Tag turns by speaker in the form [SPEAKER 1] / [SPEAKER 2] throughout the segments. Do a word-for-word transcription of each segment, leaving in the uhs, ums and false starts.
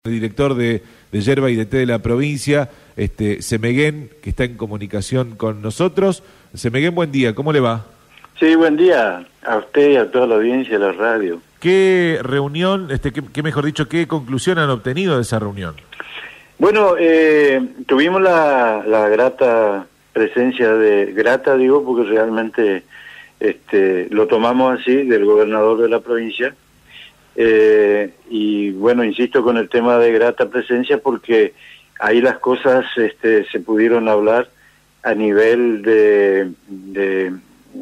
[SPEAKER 1] El director de, de Yerba y de Té de la provincia, este, Semeguén, que está en comunicación con nosotros. Semeguén, buen día, ¿cómo le va?
[SPEAKER 2] Sí, buen día a usted y a toda la audiencia de la radio.
[SPEAKER 1] ¿Qué reunión, este, qué, qué mejor dicho, qué conclusión han obtenido de esa reunión?
[SPEAKER 2] Bueno, eh, tuvimos la, la grata presencia de, grata digo, porque realmente este, lo tomamos así, del gobernador de la provincia. Eh, y bueno, insisto con el tema de grata presencia porque ahí las cosas este, se pudieron hablar a nivel de, de,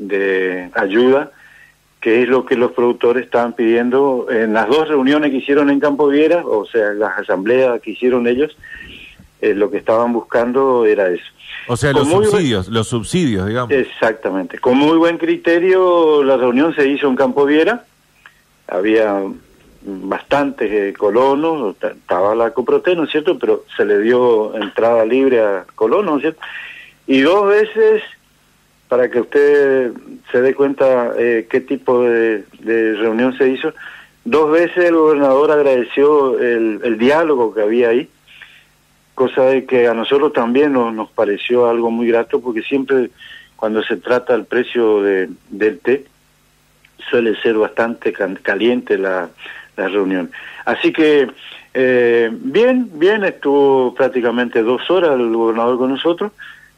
[SPEAKER 2] de ayuda, que es lo que los productores estaban pidiendo en las dos reuniones que hicieron en Campo Viera, o sea, las asambleas que hicieron ellos, eh, lo que estaban buscando era eso.
[SPEAKER 1] O sea,
[SPEAKER 2] con
[SPEAKER 1] los subsidios, buen... los subsidios, digamos.
[SPEAKER 2] Exactamente. Con muy buen criterio, la reunión se hizo en Campo Viera. Había bastantes eh, colonos, estaba la Coproté, ¿no es cierto?, pero se le dio entrada libre a colonos, ¿no es cierto?, y dos veces, para que usted se dé cuenta eh, qué tipo de, de reunión se hizo, dos veces el gobernador agradeció el, el diálogo que había ahí, cosa de que a nosotros también nos, nos pareció algo muy grato, porque siempre cuando se trata el precio de, del té, suele ser bastante caliente la, la reunión. Así que, eh, bien, bien, estuvo prácticamente dos horas el gobernador con nosotros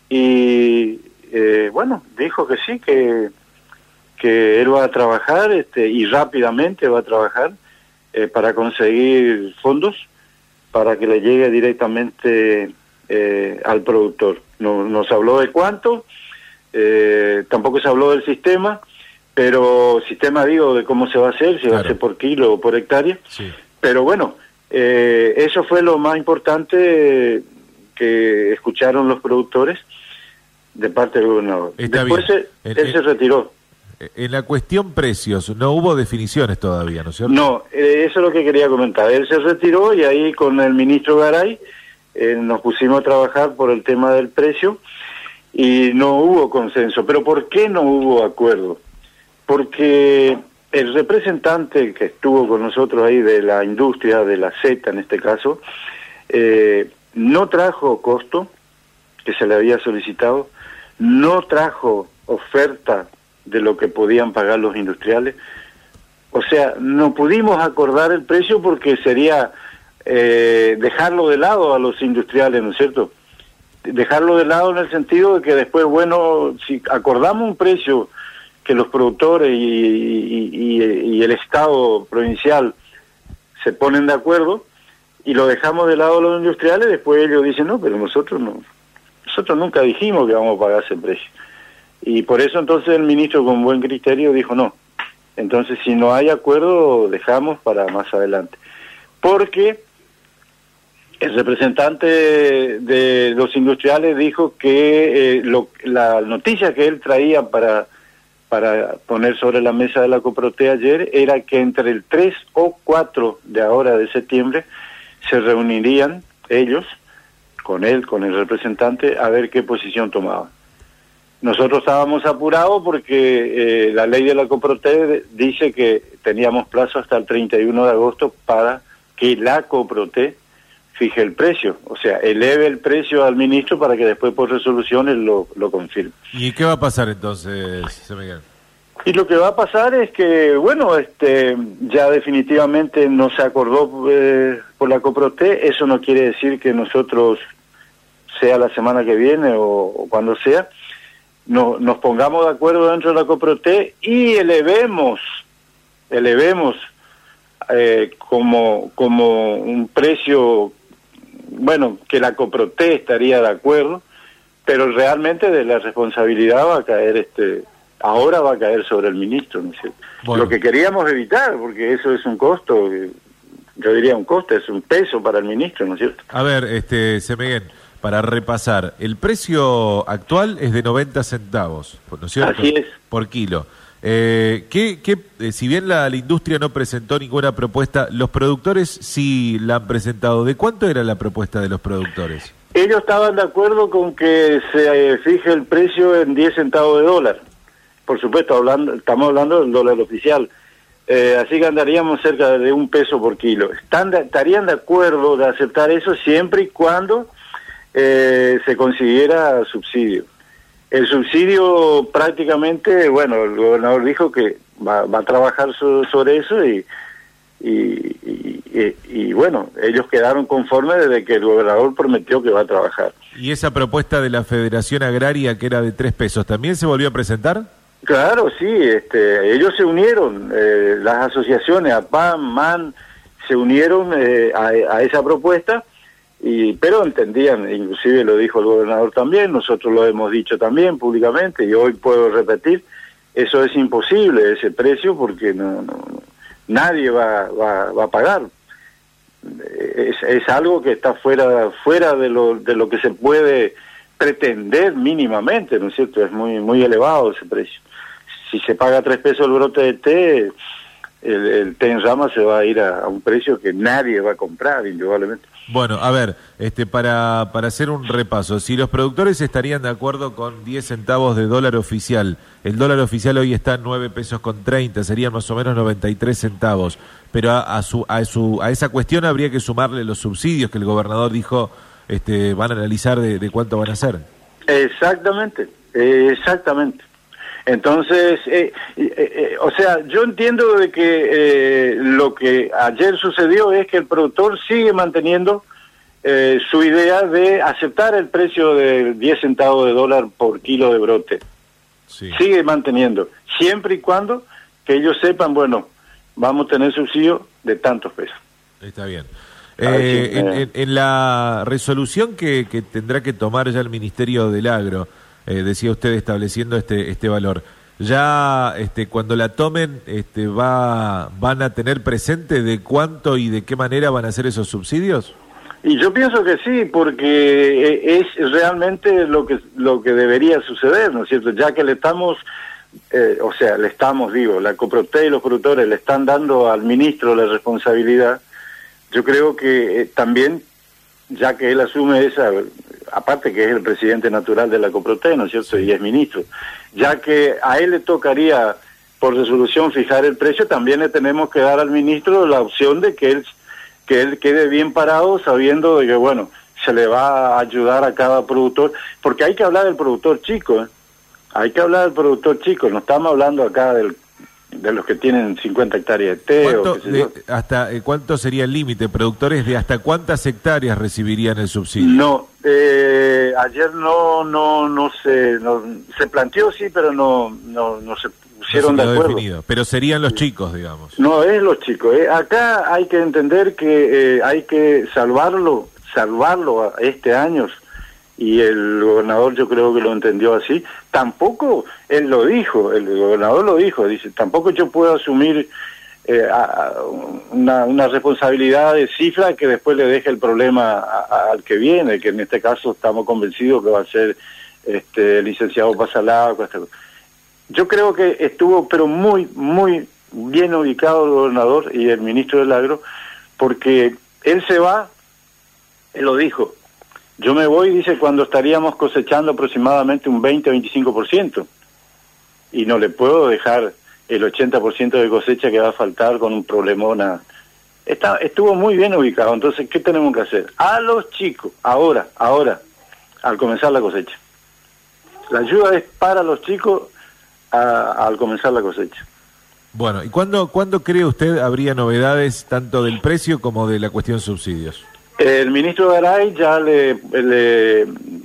[SPEAKER 2] y, eh, bueno, dijo que sí, que, que él va a trabajar este, y rápidamente va a trabajar eh, para conseguir fondos para que le llegue directamente eh, al productor. No, nos habló de cuánto, eh, tampoco se habló del sistema, pero sistema digo de cómo se va a hacer, si claro. va a ser por kilo o por hectárea, sí. Pero bueno, eh, eso fue lo más importante que escucharon los productores de parte del gobernador.
[SPEAKER 1] Está
[SPEAKER 2] Después
[SPEAKER 1] bien.
[SPEAKER 2] Se,
[SPEAKER 1] en,
[SPEAKER 2] él
[SPEAKER 1] en,
[SPEAKER 2] se retiró.
[SPEAKER 1] En la cuestión precios, no hubo definiciones todavía, ¿no es cierto?
[SPEAKER 2] No, eh, eso es lo que quería comentar. Él se retiró y ahí con el ministro Garay eh, nos pusimos a trabajar por el tema del precio y no hubo consenso. ¿Pero por qué no hubo acuerdo? Porque el representante que estuvo con nosotros ahí de la industria, de la Z en este caso, eh, no trajo costo que se le había solicitado, no trajo oferta de lo que podían pagar los industriales. O sea, no pudimos acordar el precio porque sería eh, dejarlo de lado a los industriales, ¿no es cierto? Dejarlo de lado en el sentido de que después, bueno, si acordamos un precio que los productores y, y, y, y el Estado provincial se ponen de acuerdo y lo dejamos de lado a los industriales, después ellos dicen, no, pero nosotros no, nosotros nunca dijimos que vamos a pagar ese precio. Y por eso entonces el ministro con buen criterio dijo no. Entonces si no hay acuerdo, dejamos para más adelante. Porque el representante de los industriales dijo que eh, lo, la noticia que él traía para... para poner sobre la mesa de la Coproté ayer, era que entre el tres o cuatro de ahora de septiembre se reunirían ellos, con él, con el representante, a ver qué posición tomaban. Nosotros estábamos apurados porque eh, la ley de la Coproté dice que teníamos plazo hasta el treinta y uno de agosto para que la Coproté fije el precio, o sea, eleve el precio al ministro para que después por resolución él lo, lo confirme.
[SPEAKER 1] ¿Y qué va a pasar entonces, Miguel?
[SPEAKER 2] Y lo que va a pasar es que, bueno, este, ya definitivamente no se acordó eh, por la Coproté, eso no quiere decir que nosotros, sea la semana que viene o, o cuando sea, no, nos pongamos de acuerdo dentro de la Coproté y elevemos, elevemos eh, como, como un precio, bueno, que la Coproté estaría de acuerdo, pero realmente de la responsabilidad va a caer, este ahora va a caer sobre el ministro, ¿no es cierto? Bueno. Lo que queríamos evitar, porque eso es un costo, yo diría un costo, es un peso para el ministro, ¿no es cierto?
[SPEAKER 1] A ver, este, Semeguén, para repasar, el precio actual es de noventa centavos, ¿no es cierto?
[SPEAKER 2] Así es.
[SPEAKER 1] Por kilo. Eh, ¿qué, qué, eh, si bien la, la industria no presentó ninguna propuesta, los productores sí la han presentado. ¿De cuánto era la propuesta de los productores?
[SPEAKER 2] Ellos estaban de acuerdo con que se eh, fije el precio en diez centavos de dólar. Por supuesto, hablando, estamos hablando del dólar oficial. Eh, así que andaríamos cerca de un peso por kilo. Están de, estarían de acuerdo de aceptar eso siempre y cuando eh, se consiguiera subsidio. El subsidio prácticamente, bueno, el gobernador dijo que va, va a trabajar so, sobre eso y, y, y, y, y bueno, ellos quedaron conformes desde que el gobernador prometió que va a trabajar.
[SPEAKER 1] ¿Y esa propuesta de la Federación Agraria que era de tres pesos, también se volvió a presentar?
[SPEAKER 2] Claro, sí, este, ellos se unieron, eh, las asociaciones, A P A M, M A N, se unieron eh, a, a esa propuesta, y pero entendían, inclusive lo dijo el gobernador también, nosotros lo hemos dicho también públicamente, y hoy puedo repetir, eso es imposible, ese precio, porque no, no nadie va, va, va a pagar. Es, es algo que está fuera, fuera de lo, de lo que se puede pretender mínimamente, ¿no es cierto? Es muy, muy elevado ese precio. Si se paga tres pesos el brote de té, el, el té en rama se va a ir a, a un precio que nadie va a comprar, indudablemente.
[SPEAKER 1] Bueno, a ver, este, para, para hacer un repaso, si los productores estarían de acuerdo con diez centavos de dólar oficial, el dólar oficial hoy está en nueve pesos con treinta, serían más o menos noventa y tres centavos, pero a, a, su, a, su, a esa cuestión habría que sumarle los subsidios que el gobernador dijo este, van a analizar de, de cuánto van a ser.
[SPEAKER 2] Exactamente, eh, exactamente. Entonces, eh, eh, eh, o sea, yo entiendo de que eh, lo que ayer sucedió es que el productor sigue manteniendo eh, su idea de aceptar el precio de diez centavos de dólar por kilo de brote. Sí. Sigue manteniendo, siempre y cuando que ellos sepan, bueno, vamos a tener subsidio de tantos pesos.
[SPEAKER 1] Está bien. Eh, en, en, en la resolución que, que tendrá que tomar ya el Ministerio del Agro, Eh, decía usted estableciendo este este valor, ya este cuando la tomen este va van a tener presente de cuánto y de qué manera van a hacer esos subsidios.
[SPEAKER 2] Y yo pienso que sí, porque es realmente lo que lo que debería suceder, ¿no es cierto? Ya que le estamos eh, o sea, le estamos, digo, la Coproté y los productores le están dando al ministro la responsabilidad, yo creo que eh, también, ya que él asume esa, aparte que es el presidente natural de la Coproté, ¿no es cierto?, y es ministro, ya que a él le tocaría por resolución fijar el precio, también le tenemos que dar al ministro la opción de que él que él quede bien parado, sabiendo de que, bueno, se le va a ayudar a cada productor, porque hay que hablar del productor chico, ¿eh? Hay que hablar del productor chico, no estamos hablando acá del de los que tienen cincuenta hectáreas de té.
[SPEAKER 1] ¿Cuánto,
[SPEAKER 2] o qué sé
[SPEAKER 1] de,
[SPEAKER 2] yo.
[SPEAKER 1] hasta, eh, ¿Cuánto sería el límite? ¿Productores de hasta cuántas hectáreas recibirían el subsidio?
[SPEAKER 2] No, eh, ayer no no no se no, se planteó, sí, pero no no no se pusieron
[SPEAKER 1] no se
[SPEAKER 2] de acuerdo.
[SPEAKER 1] Definido, pero serían los chicos, digamos.
[SPEAKER 2] No, es los chicos. Eh. Acá hay que entender que eh, hay que salvarlo, salvarlo a este año, y el gobernador yo creo que lo entendió así. Tampoco él lo dijo, el gobernador lo dijo, dice, tampoco yo puedo asumir eh, a, una, una responsabilidad de cifra que después le deje el problema a, a, al que viene, que en este caso estamos convencidos que va a ser este el licenciado Pasalao. Yo creo que estuvo pero muy, muy bien ubicado el gobernador y el ministro del Agro, porque él se va, él lo dijo, yo me voy, dice, cuando estaríamos cosechando aproximadamente un veinte a veinticinco por ciento, y no le puedo dejar el ochenta por ciento de cosecha que va a faltar con un problemona. Está, estuvo muy bien ubicado. Entonces, ¿qué tenemos que hacer? A los chicos, ahora, ahora, al comenzar la cosecha. La ayuda es para los chicos a, al comenzar la cosecha.
[SPEAKER 1] Bueno, ¿y cuándo, cuándo cree usted habría novedades tanto del precio como de la cuestión subsidios?
[SPEAKER 2] El ministro Garay ya le, le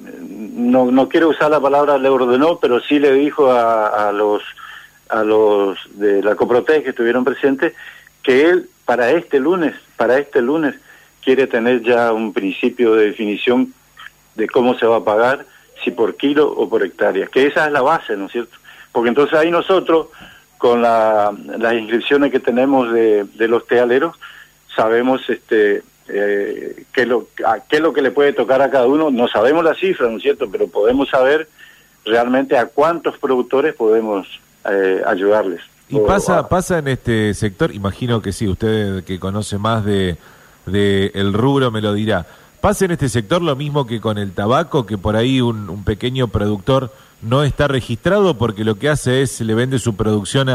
[SPEAKER 2] no, no quiero usar la palabra le ordenó, pero sí le dijo a, a los a los de la Coproté que estuvieron presentes que él para este lunes, para este lunes quiere tener ya un principio de definición de cómo se va a pagar, si por kilo o por hectárea, que esa es la base, ¿no es cierto? Porque entonces ahí nosotros, con la, las inscripciones que tenemos de, de los tealeros, sabemos este eh, qué, es lo, a, qué es lo que le puede tocar a cada uno. No sabemos la cifra, ¿no es cierto?, pero podemos saber realmente a cuántos productores podemos eh, ayudarles.
[SPEAKER 1] ¿Y pasa pasa en este sector? Imagino que sí, usted que conoce más de, de el rubro me lo dirá. ¿Pasa en este sector lo mismo que con el tabaco, que por ahí un, un pequeño productor no está registrado porque lo que hace es le vende su producción a,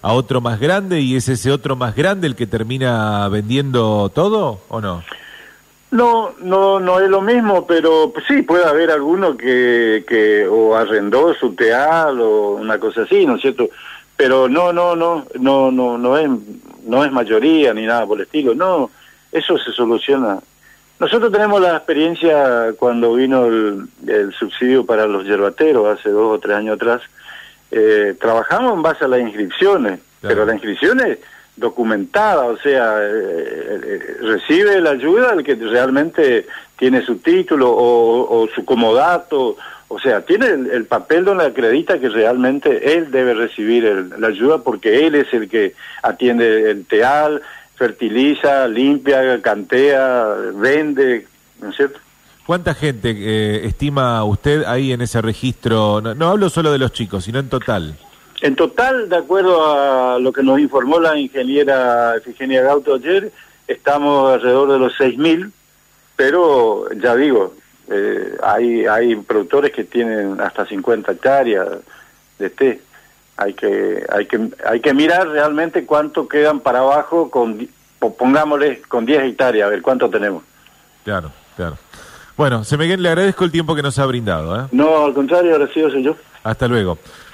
[SPEAKER 1] a otro más grande y es ese otro más grande el que termina vendiendo todo, ¿o no?
[SPEAKER 2] No, no, no es lo mismo, pero pues, sí, puede haber alguno que, que o arrendó su teal o una cosa así, ¿no es cierto? Pero no, no, no, no, no, no es, no es mayoría ni nada por el estilo, no, eso se soluciona. Nosotros tenemos la experiencia cuando vino el, el subsidio para los yerbateros hace dos o tres años atrás, eh, trabajamos en base a las inscripciones, claro. Pero las inscripciones documentada, o sea, eh, eh, recibe la ayuda el que realmente tiene su título o, o su comodato, o sea, tiene el, el papel donde acredita que realmente él debe recibir el, la ayuda porque él es el que atiende el teal, fertiliza, limpia, cantea, vende, ¿no es cierto?
[SPEAKER 1] ¿Cuánta gente eh, estima usted ahí en ese registro? No, no hablo solo de los chicos, sino en total.
[SPEAKER 2] En total, de acuerdo a lo que nos informó la ingeniera Efigenia Gauto ayer, estamos alrededor de los seis mil, pero ya digo, eh, hay hay productores que tienen hasta cincuenta hectáreas de té. Hay que hay que hay que mirar realmente cuánto quedan para abajo, con pongámosle con diez hectáreas, a ver cuánto tenemos.
[SPEAKER 1] Claro, claro. Bueno, Semeguén, le agradezco el tiempo que nos ha brindado, ¿eh?
[SPEAKER 2] No, al contrario, agradecido soy yo.
[SPEAKER 1] Hasta luego.